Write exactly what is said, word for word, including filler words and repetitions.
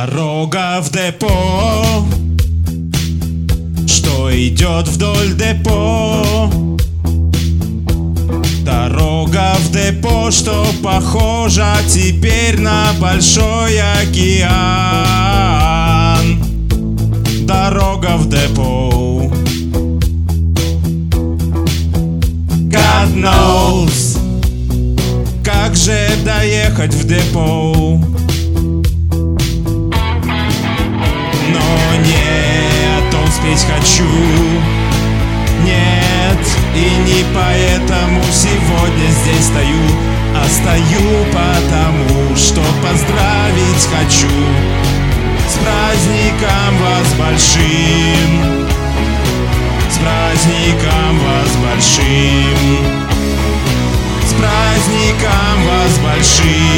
Дорога в депо, что идет вдоль депо. Дорога в депо, что похожа теперь на большой океан. Дорога в депо. God knows, как же доехать в депо. Но не о том спеть хочу. Нет, и не поэтому сегодня здесь стою, а стою потому, что поздравить хочу с праздником вас большим, с праздником вас большим, с праздником вас большим.